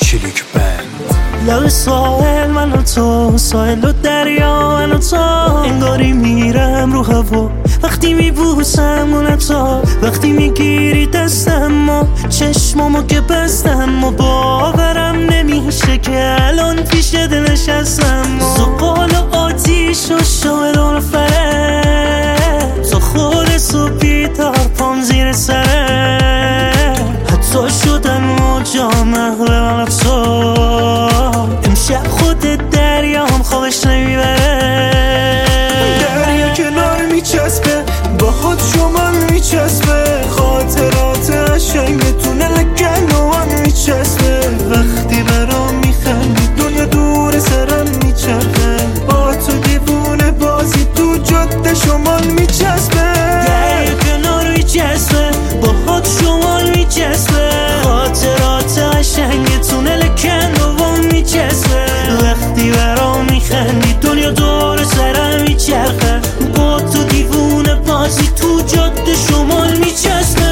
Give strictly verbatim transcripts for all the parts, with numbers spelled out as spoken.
کلیک بند. لب ساحل من و تو، ساحل و دریا من و تو، انگاری میرم رو هوا وقتی میبوسم اون تو، وقتی میگیری دستم و چشمامو که بستم و باورم نمیشه که الان پیش دل نشستم. زغال و آتیش و شاهدان فره، تا خود صبحی تا پام زیر سره، حتی شدن موجا محو من تو، امشب خود دریام خوابش نمیبره. دریا کنار میچسبه با خود شما میچسبه، خاطرات عشنگ تونل گنوان میچسبه، وقتی برام میخندی دنیا دور سرم میچرخه، با تو دیوونه بازی تو جاده شمال میچسبه. دریا کنار میچسبه با خود شما میچسبه، خاطرات عشنگ تونل گنوان میچسبه، وقتی برام میخندی دنیا دور سرم میچرخه، با تو دیوونه بازی تو جاده شمال میچسبه.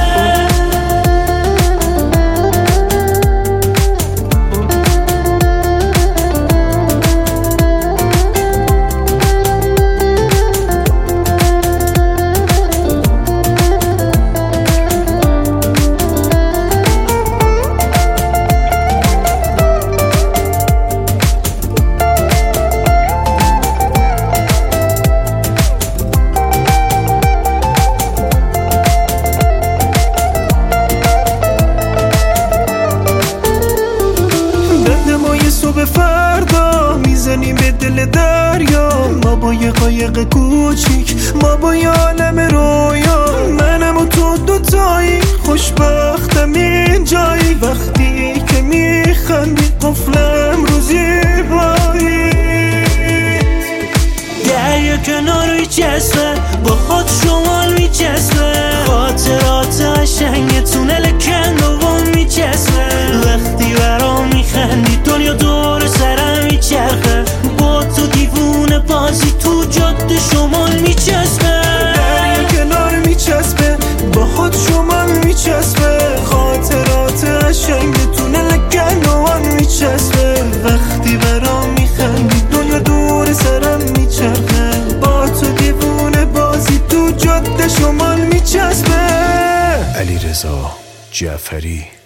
صبح فردا میزنیم به دل دریا، ما با یه قایق کوچیک، ما با یه عالم رویا، منم و تو دوتایی خوشبختم اینجایی، وقتی که میخندی قفلم رو زیبایی. دریا کنار میچسبه با خود شمال میچسبه، خاطرات عشنگ تونل گنوان میچسبه، وقتی برام میخندی دنیا دور سرم میچرخه، با تو دیوونه بازی تو جاده شمال میچسبه. دریا کنار میچسبه با خود شمال میچسبه، خاطرات عشنگ تونل گنوان میچسبه، وقتی برام میخندی دنیا دور سرم میچرخه، با تو دیوونه بازی تو جاده شمال میچسبه. علیرضا جعفری.